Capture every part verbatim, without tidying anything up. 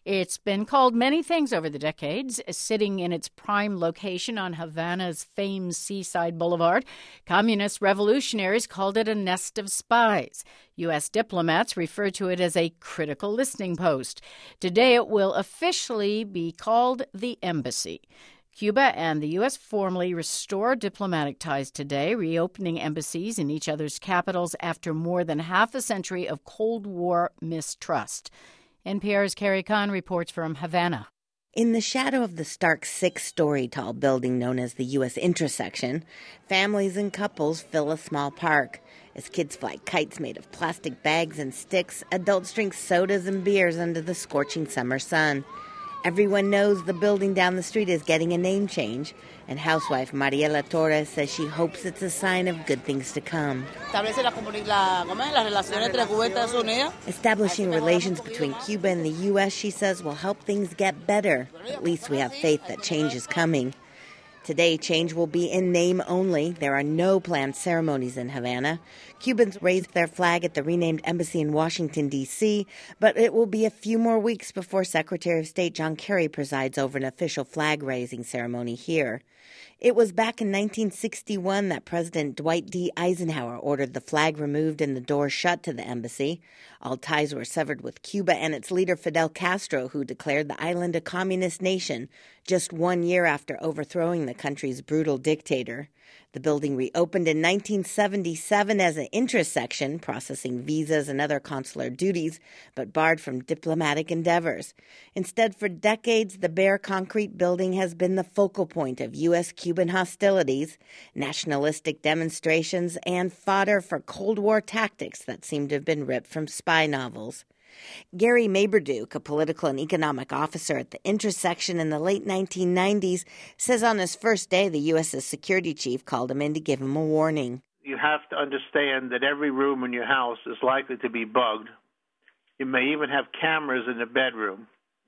It's been called many things over the decades. Sitting in its prime location on Havana's famed seaside boulevard, communist revolutionaries called it a nest of spies. U S diplomats refer to it as a critical listening post. Today it will officially be called the embassy. Cuba and the U S formally restored diplomatic ties today, reopening embassies in each other's capitals after more than half a century of Cold War mistrust. N P R's Carrie Kahn reports from Havana. In the shadow of the stark six-story tall building known as the U S intersection, families and couples fill a small park. As kids fly kites made of plastic bags and sticks, adults drink sodas and beers under the scorching summer sun. Everyone knows the building down the street is getting a name change, and housewife Mariela Torres says she hopes it's a sign of good things to come. Establishing relations between Cuba and the U S, she says, will help things get better. At least we have faith that change is coming. Today, change will be in name only. There are no planned ceremonies in Havana. Cubans raised their flag at the renamed embassy in Washington, D C, but it will be a few more weeks before Secretary of State John Kerry presides over an official flag-raising ceremony here. It was back in nineteen sixty-one that President Dwight D. Eisenhower ordered the flag removed and the doors shut to the embassy. All ties were severed with Cuba and its leader Fidel Castro, who declared the island a communist nation just one year after overthrowing the country's brutal dictator. The building reopened in nineteen seventy-seven as an intersection, processing visas and other consular duties, but barred from diplomatic endeavors. Instead, for decades, the bare concrete building has been the focal point of U S-Cuban hostilities, nationalistic demonstrations, and fodder for Cold War tactics that seem to have been ripped from spy novels. Gary Maberduke, a political and economic officer at the intersection in the late nineteen nineties, says on his first day the U S's security chief called him in to give him a warning. You have to understand that every room in your house is likely to be bugged. You may even have cameras in the bedroom.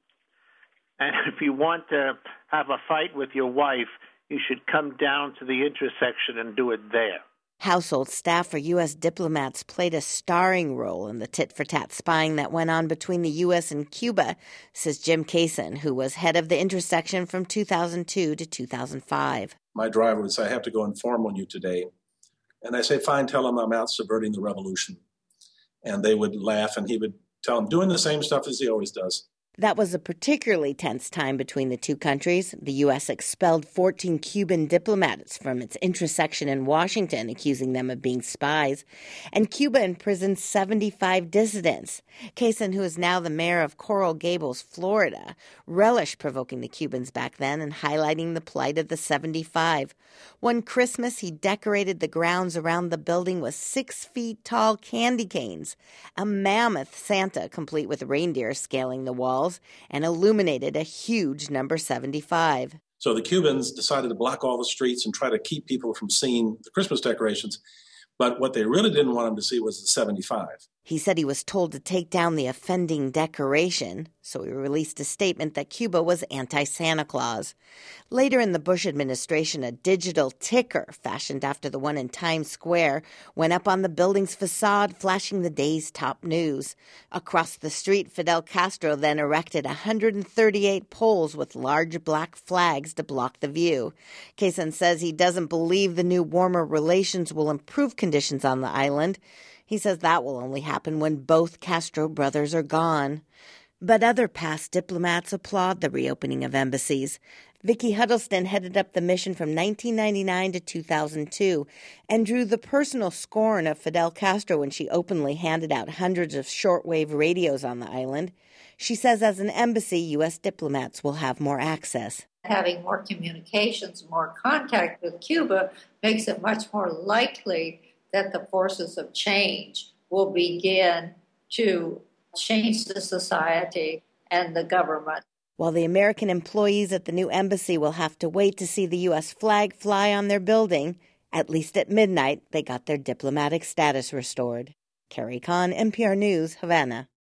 And if you want to have a fight with your wife, you should come down to the intersection and do it there. Household staff for U S diplomats played a starring role in the tit-for-tat spying that went on between the U S and Cuba, says Jim Kaysen, who was head of the intersection from two thousand two to two thousand five. My driver would say, I have to go inform on you today. And I say, fine, tell him I'm out subverting the revolution. And they would laugh, and he would tell him, doing the same stuff as he always does. That was a particularly tense time between the two countries. The U S expelled fourteen Cuban diplomats from its intersection in Washington, accusing them of being spies. And Cuba imprisoned seventy-five dissidents. Kaysen, who is now the mayor of Coral Gables, Florida, relished provoking the Cubans back then and highlighting the plight of the seventy-five. One Christmas, he decorated the grounds around the building with six-feet-tall candy canes, a mammoth Santa complete with reindeer scaling the walls, and illuminated a huge number seventy-five. So the Cubans decided to block all the streets and try to keep people from seeing the Christmas decorations. But what they really didn't want them to see was the seventy-five. He said he was told to take down the offending decoration, so he released a statement that Cuba was anti-Santa Claus. Later in the Bush administration, a digital ticker fashioned after the one in Times Square went up on the building's facade, flashing the day's top news. Across the street, Fidel Castro then erected one hundred thirty-eight poles with large black flags to block the view. Kaysen says he doesn't believe the new warmer relations will improve conditions on the island. He says that will only happen when both Castro brothers are gone. But other past diplomats applaud the reopening of embassies. Vicki Huddleston headed up the mission from nineteen ninety-nine to two thousand two and drew the personal scorn of Fidel Castro when she openly handed out hundreds of shortwave radios on the island. She says as an embassy, U S diplomats will have more access. Having more communications, more contact with Cuba makes it much more likely that the forces of change will begin to change the society and the government. While the American employees at the new embassy will have to wait to see the U S flag fly on their building, at least at midnight, they got their diplomatic status restored. Carrie Kahn, N P R News, Havana.